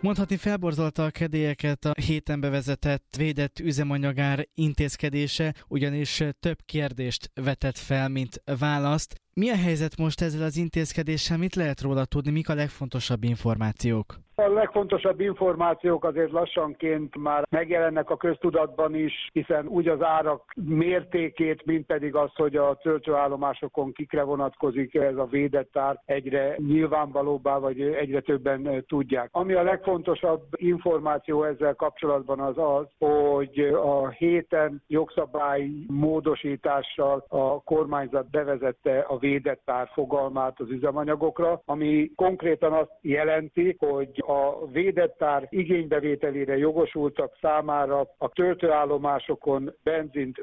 Mondhatni felborzolta a kedélyeket a héten bevezetett védett üzemanyagár intézkedése, ugyanis több kérdést vetett fel, mint választ. Mi a helyzet most ezzel az intézkedéssel? Mit lehet róla tudni? Mik a legfontosabb információk? A legfontosabb információk azért lassanként már megjelennek a köztudatban is, hiszen úgy az árak mértékét, mint pedig az, hogy a töltőállomásokon kikre vonatkozik ez a védett ár, egyre nyilvánvalóbbá, vagy egyre többen tudják. Ami a legfontosabb információ ezzel kapcsolatban az, hogy a héten jogszabály módosítással a kormányzat bevezette a védett ár fogalmát az üzemanyagokra, ami konkrétan azt jelenti, hogy a védett ár igénybevételére jogosultak számára a töltőállomásokon benzint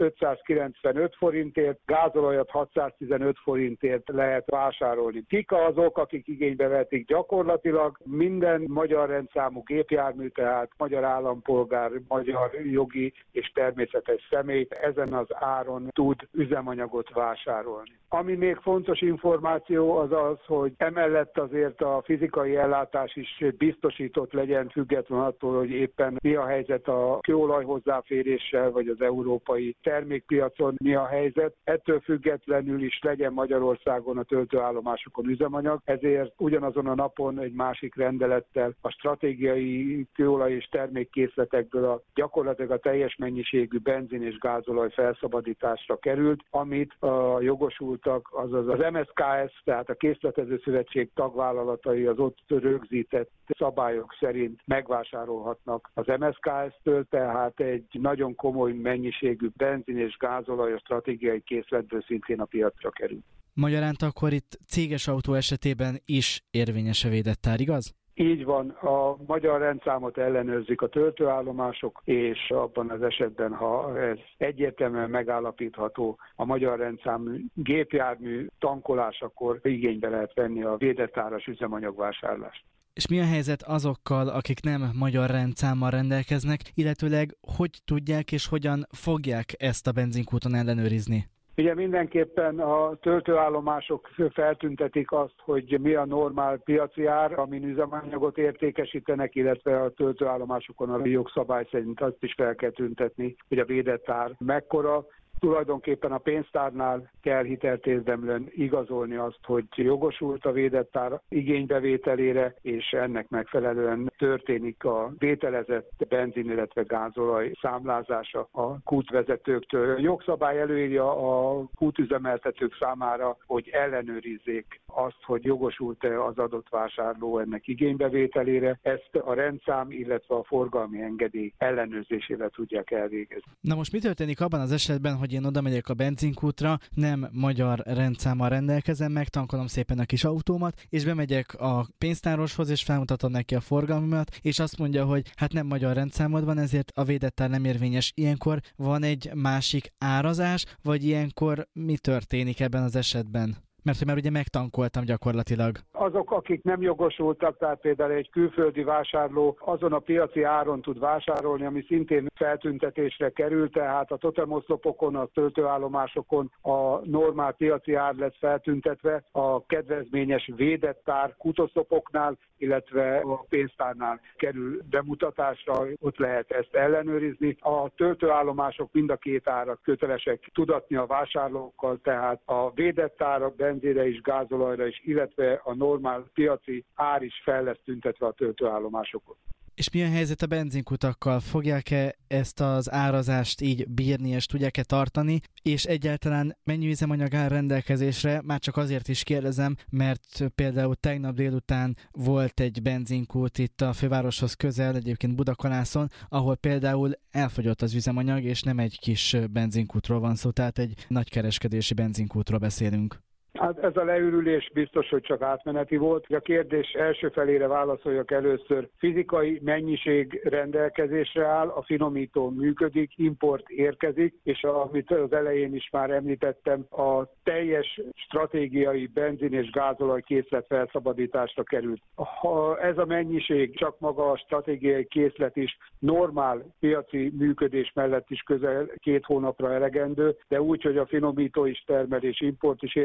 595 forintért, gázolajat 615 forintért lehet vásárolni. Kik azok, akik igénybe vetik? Gyakorlatilag minden magyar rendszámú gépjármű, tehát magyar állampolgár, magyar jogi és természetes személy ezen az áron tud üzemanyagot vásárolni. Ami még fontos információ az, hogy emellett azért a fizikai ellátás is biztosított legyen, független attól, hogy éppen mi a helyzet a kőolaj hozzáféréssel, vagy az európai termékpiacon mi a helyzet. Ettől függetlenül is legyen Magyarországon a töltőállomásokon üzemanyag, ezért ugyanazon a napon egy másik rendelettel a stratégiai kőolaj és termékkészletekből gyakorlatilag a teljes mennyiségű benzin és gázolaj felszabadításra került, amit a jogosultak, azaz az MSZKS, tehát a Készletező Szövetség tagvállalatai az ott rögzített szabályok szerint megvásárolhatnak az MSZKS-től, tehát egy nagyon komoly mennyiségű benzin és gázolaj a stratégiai készletből szintén a piacra kerül. Magyarán akkor itt céges autó esetében is érvényes a védett ár, igaz? Így van, a magyar rendszámot ellenőrzik a töltőállomások, és abban az esetben, ha ez egyértelműen megállapítható a magyar rendszám gépjármű tankolásakor igénybe lehet venni a védett áras üzemanyagvásárlást. És mi a helyzet azokkal, akik nem magyar rendszámmal rendelkeznek, illetőleg hogy tudják és hogyan fogják ezt a benzinkúton ellenőrizni? Ugye mindenképpen a töltőállomások feltüntetik azt, hogy mi a normál piaci ár, amin üzemanyagot értékesítenek, illetve a töltőállomásokon a jogszabály szerint azt is fel kell tüntetni, hogy a védett ár mekkora. Tulajdonképpen a pénztárnál kell hiteltérdemlően igazolni azt, hogy jogosult a védett ár igénybevételére, és ennek megfelelően történik a vételezett benzin, illetve gázolaj számlázása a kútvezetőktől. A jogszabály előírja a kútüzemeltetők számára, hogy ellenőrizzék azt, hogy jogosult-e az adott vásárló ennek igénybevételére. Ezt a rendszám, illetve a forgalmi engedély ellenőrzésével tudják elvégezni. Na most mi történik abban az esetben, hogy én oda megyek a benzinkútra, nem magyar rendszámmal rendelkezem, megtankolom szépen a kis autómat, és bemegyek a pénztároshoz, és felmutatom neki a forgalmimat, és azt mondja, hogy hát nem magyar rendszámod van, ezért a védett ár nem érvényes. Ilyenkor van egy másik árazás, vagy ilyenkor mi történik ebben az esetben? Mert hogy már ugye megtankoltam gyakorlatilag. Azok, akik nem jogosultak, tehát például egy külföldi vásárló azon a piaci áron tud vásárolni, ami szintén feltüntetésre kerül, tehát a totemoszlopokon, a töltőállomásokon a normál piaci ár lesz feltüntetve, a kedvezményes védett ár kutoszlopoknál, illetve a pénztárnál kerül bemutatásra, ott lehet ezt ellenőrizni. A töltőállomások mind a két árat kötelesek tudatni a vásárlókkal, tehát a védett árak benzére is, gázolajra is, illetve a normál piaci ár is fel lesz tüntetve a töltőállomásokon. És mi a helyzet a benzinkutakkal? Fogják-e ezt az árazást így bírni, és tudják-e tartani? És egyáltalán mennyi üzemanyag áll rendelkezésre? Már csak azért is kérdezem, mert például tegnap délután volt egy benzinkút itt a fővároshoz közel, egyébként Budakalászon, ahol például elfogyott az üzemanyag, és nem egy kis benzinkútról van szó, tehát egy nagykereskedési benzinkútról beszélünk. Hát ez a leürülés biztos, hogy csak átmeneti volt. A kérdés első felére válaszoljak először. Fizikai mennyiség rendelkezésre áll, a finomító működik, import érkezik, és amit az elején is már említettem, a teljes stratégiai benzin és gázolaj készlet felszabadításra került. Ha ez a mennyiség, csak maga a stratégiai készlet is normál piaci működés mellett is közel 2 hónapra elegendő, de úgy, hogy a finomító is termel és import is érkezik,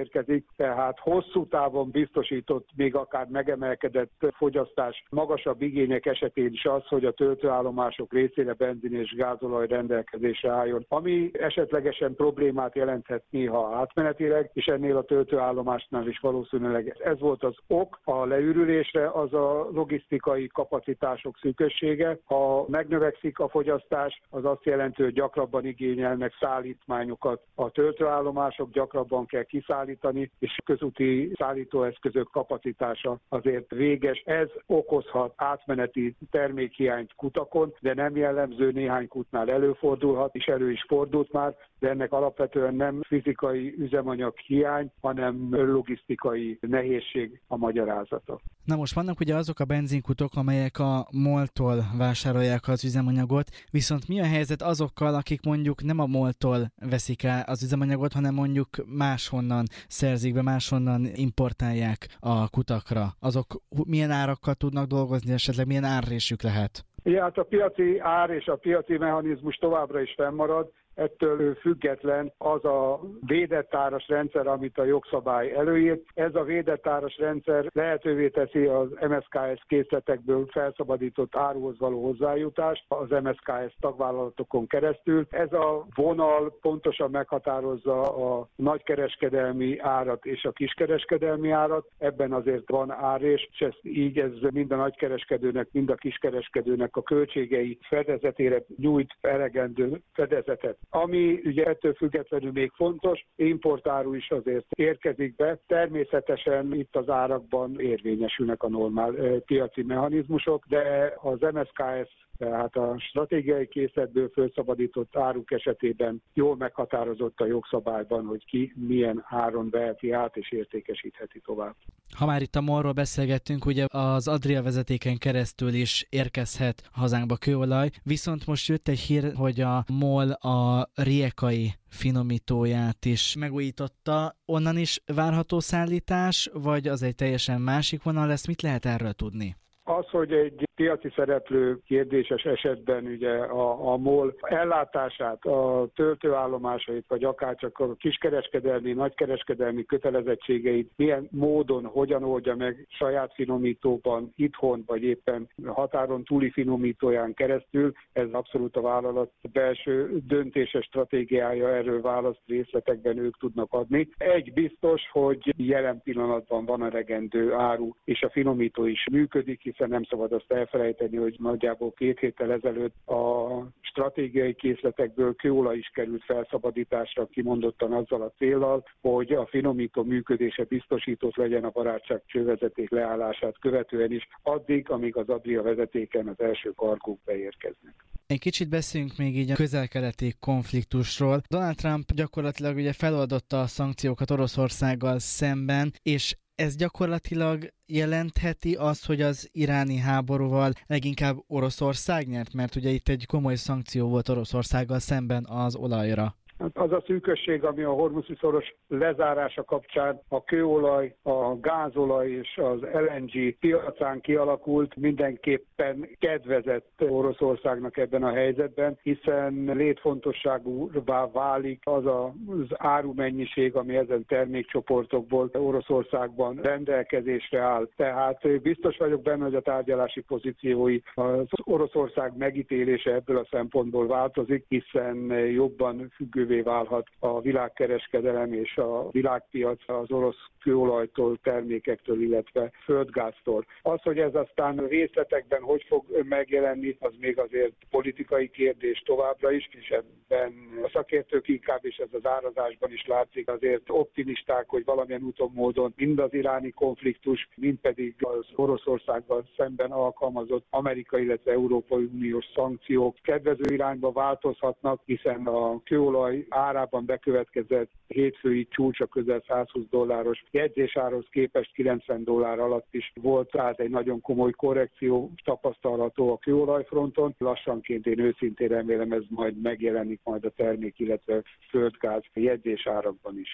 tehát hosszú távon biztosított, még akár megemelkedett fogyasztás, magasabb igények esetén is az, hogy a töltőállomások részére benzin és gázolaj rendelkezésre álljon, ami esetlegesen problémát jelenthet néha átmenetileg, és ennél a töltőállomásnál is valószínűleg ez volt az ok a leürülésre, az a logisztikai kapacitások szűkössége. Ha megnövekszik a fogyasztás, az azt jelenti, hogy gyakrabban igényelnek szállítmányokat a töltőállomások, gyakrabban kell kiszállítani, és közúti szállítóeszközök kapacitása azért véges. Ez okozhat átmeneti termékhiányt kutakon, de nem jellemző, néhány kútnál előfordulhat, és elő is fordult már, de ennek alapvetően nem fizikai üzemanyag hiány, hanem logisztikai nehézség a magyarázata. Na most vannak ugye azok a benzinkutok, amelyek a MOL-tól vásárolják az üzemanyagot, viszont mi a helyzet azokkal, akik mondjuk nem a MOL-tól veszik el az üzemanyagot, hanem mondjuk máshonnan szerzik be, máshonnan importálják a kutakra? Azok milyen árakkal tudnak dolgozni, esetleg milyen árrésük lehet? Ja, hát a piaci ár és a piaci mechanizmus továbbra is fennmarad. Ettől független az a védett áras rendszer, amit a jogszabály előírt. Ez a védett áras rendszer lehetővé teszi az MSZKS készletekből felszabadított áruhoz való hozzájutást az MSZKS tagvállalatokon keresztül. Ez a vonal pontosan meghatározza a nagykereskedelmi árat és a kiskereskedelmi árat. Ebben azért van árrés, és ez mind a nagykereskedőnek, mind a kiskereskedőnek a költségei fedezetére nyújt elegendő fedezetet. Ami ugye ettől függetlenül még fontos, importáru is azért érkezik be. Természetesen itt az árakban érvényesülnek a normál piaci mechanizmusok, de az MSZKS, tehát a stratégiai készletből felszabadított áruk esetében jól meghatározott a jogszabályban, hogy ki milyen áron veheti át és értékesítheti tovább. Ha már itt a MOL-ról beszélgettünk, ugye az Adria vezetéken keresztül is érkezhet hazánkba kőolaj, viszont most jött egy hír, hogy a MOL a Rijeka-i finomítóját is megújította. Onnan is várható szállítás, vagy az egy teljesen másik vonal lesz? Mit lehet erről tudni? Az, hogy egy piaci szereplő kérdéses esetben ugye a MOL ellátását, a töltőállomásait, vagy akárcsak a kiskereskedelmi, nagykereskedelmi kötelezettségeit milyen módon, hogyan oldja meg saját finomítóban, itthon, vagy éppen határon túli finomítóján keresztül, ez abszolút a vállalat belső döntéses stratégiája, erről választ részletekben ők tudnak adni. Egy biztos, hogy jelen pillanatban van elegendő áru, és a finomító is működik, hiszen nem szabad azt elfelejteni, hogy nagyjából 2 héttel ezelőtt a stratégiai készletekből kőolaj is került felszabadításra, kimondottan azzal a céllal, hogy a finomító működése biztosított legyen a barátság csővezeték leállását követően is, addig, amíg az Adria vezetéken az első kargók beérkeznek. Egy kicsit beszéljünk még így a közel-keleti konfliktusról. Donald Trump gyakorlatilag ugye feloldotta a szankciókat Oroszországgal szemben, és ez gyakorlatilag jelentheti azt, hogy az iráni háborúval leginkább Oroszország nyert, mert ugye itt egy komoly szankció volt Oroszországgal szemben az olajra. Az a szűkösség, ami a Hormuzi-szoros lezárása kapcsán a kőolaj, a gázolaj és az LNG piacán kialakult, mindenképpen kedvezett Oroszországnak ebben a helyzetben, hiszen létfontosságúvá válik az az árumennyiség, ami ezen termékcsoportokból Oroszországban rendelkezésre áll. Tehát biztos vagyok benne, hogy a tárgyalási pozíciói, az Oroszország megítélése ebből a szempontból változik, hiszen jobban függővé válhat a világkereskedelem és a világpiac az orosz kőolajtól, termékektől, illetve földgáztól. Az, hogy ez aztán részletekben hogy fog megjelenni, az még azért politikai kérdés továbbra is, és ebben a szakértők inkább, és ez az árazásban is látszik, azért optimisták, hogy valamilyen úton módon mind az iráni konfliktus, mind pedig az Oroszországgal szemben alkalmazott amerikai, illetve Európai Uniós szankciók kedvező irányba változhatnak, hiszen a kőolaj árában bekövetkezett hétfői csúcsa közel $120 jegyzésárhoz képest $90 alatt is volt, tehát egy nagyon komoly korrekció tapasztalható a kőolajfronton. Lassanként én őszintén remélem, ez majd megjelenik majd a termék, illetve földgáz jegyzésárakban is.